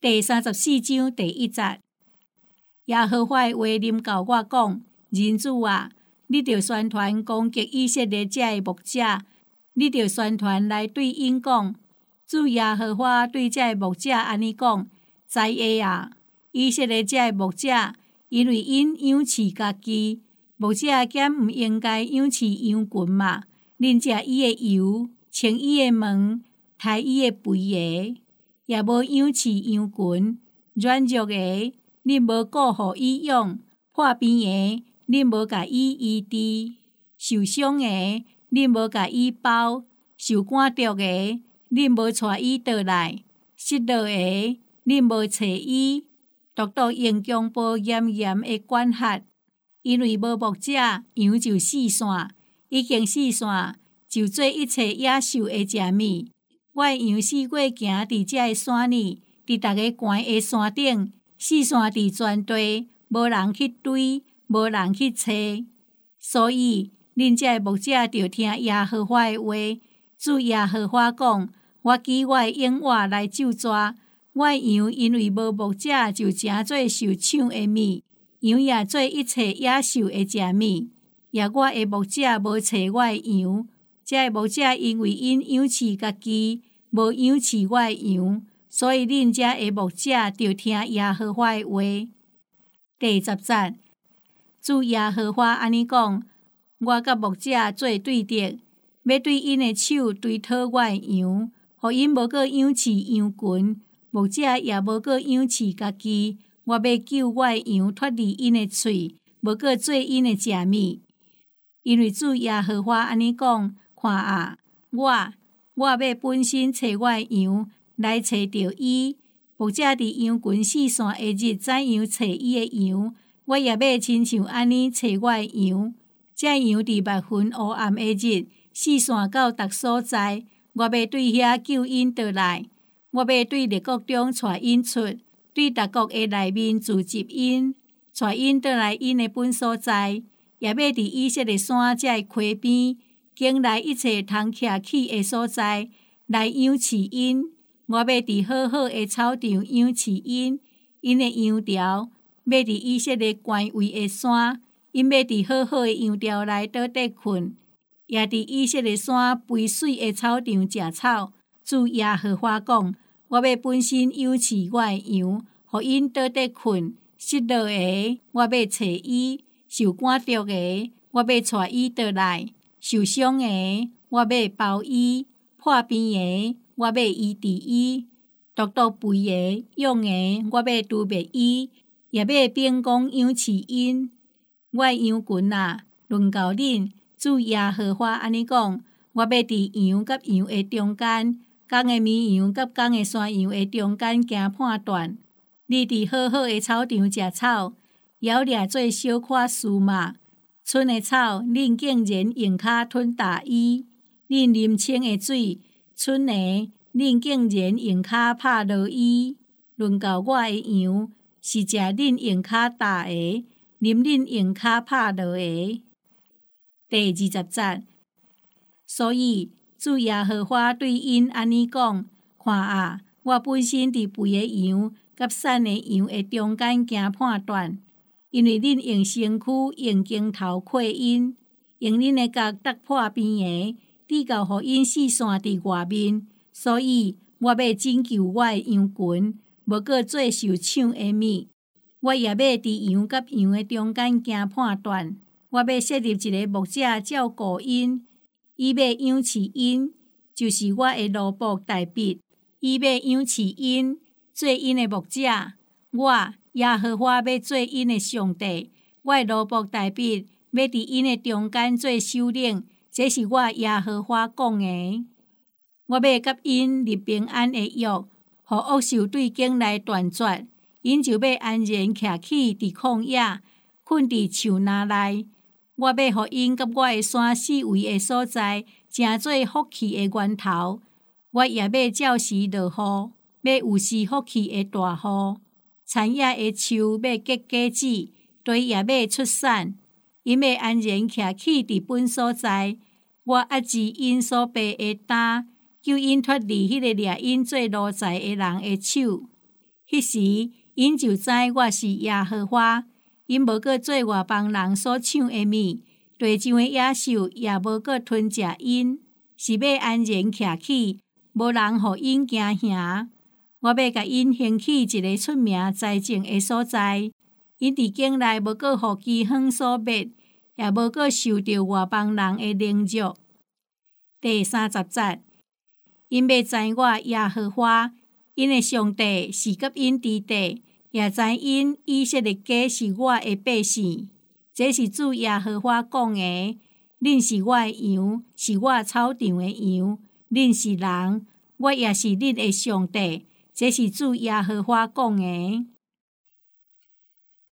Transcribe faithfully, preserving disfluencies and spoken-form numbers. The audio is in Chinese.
第三十四章第一节，耶和华的话临到我讲：人子啊，你着宣传攻击以色列遮的牧者，你着宣传来对因讲：主耶和华对遮的牧者安尼讲：知影啊，以色列遮的牧者，因为因养饲家己，牧者兼毋应该养饲羊群嘛？恁食伊的油，穿伊的毛，杀伊的肥个，也无养饲羊群。软弱个，恁无顾互伊养；破病个，恁无甲伊医治；受伤个，恁无甲伊包；受赶逐个，恁无带伊倒来；失落个，恁无找伊。独独用强暴严严的管辖，因为无牧者，羊就四散；已经四散，就做一切野兽的食物。我的羊四过行伫遮的山里，伫逐个悬的山顶，四散伫全地，无人去追，无人去找。所以，恁遮的牧者着听耶和华的话。主耶和华讲：我举我的影话来咒詛。我的羊因为无牧者，就诚做受抢的物，羊也做一切野兽的食物。也我的牧者无找我的羊，这个牧者因为因养饲家己，无养饲我的羊，所以恁遮的牧者着听耶和华的话。第十节，主耶和华安尼讲：我甲牧者做对敌，要对因的手追讨我的羊，互因无搁养饲羊群。牧者也无搁养饲家己，我要救我的羊脱离因的喙，无搁做因的食物。因为主耶和华安尼讲：看啊，我我要本身找我的羊，来找着伊。牧者伫羊群四散的日，怎样找伊的羊？我也要亲像安尼找我的羊。这羊伫密云黑暗的日，四散到逐所在，我要对遐救因倒来。我要对列国中带因出，对逐国的内面聚集因，带因倒来因的本所在，也要伫以色列山这溪边，经来一切通徛起的所在，来养饲因。我要伫好好的草场养饲因，因的羊条要伫以色列高位的山，因要伫好好的羊条内倒底困，也伫以色列山肥水的草场食草。主耶和华讲：我要本身养饲我的羊，互因倒底困。失落的，我要找伊；受赶逐的，我要带伊倒来；受伤的，我要包伊；破病的，我要医治伊；独独肥的、勇的，我要除灭伊，也要秉公养饲因。我的羊群啊，论到恁，主耶和华安尼讲：我要伫羊甲羊的中间，公的绵羊甲公的山羊的中间行判断。你伫好好的草场食草，摇掠做小可树嘛。春的草，恁竟然用骹吞大伊；恁啉清的水，春的，恁竟然用骹拍落伊。论到我的羊，是食恁用骹打的，啉恁用骹拍落的。第二十节，所以主耶和华对因安尼讲：看啊，我本身伫肥的羊甲瘦的羊的中间行判断，因为恁用身躯用镜头窥因，用恁的角突破边的，抵到互因四散伫外面，所以我要拯救我的羊群，无搁做受抢的物。我也要伫羊甲羊的中间行判断，我要设立一个牧者照顾因，伊要养饲因，就是我的奴仆大卫，伊要养饲因，做因的牧者。我耶和华要做因的上帝，我的奴仆大卫要伫因的中间做首领，这是我耶和华讲的。我要甲因立平安的约，互恶兽对境内断绝，因就要安然徛起伫旷野，困伫树林内。我要互因甲我的山四围的所在，成做福气的源头。我也要照时落雨，要有时福气的大雨。田野的树要结果子，地也要出产。因要安然徛起伫本所在，我压制因所背的担，救因脱离迄个掠因做奴才的人的手。 迄时，因就知我是耶和華，因無閣做外邦人所搶的物，地上的野獸也無閣吞食因，是要安然徛起，無人互因驚嚇。我要甲因興起一個出名在前的所在，因佇境內無閣互饑荒所滅，也無閣受到外邦人的凌辱。第三十節，因要知我耶和華，因的上帝是甲因佇地，也知因以色列家是我的百姓。這是主耶和華講的，恁是我的羊，是我草場的羊，恁是人，我也是恁的上帝。這是主耶和華講的。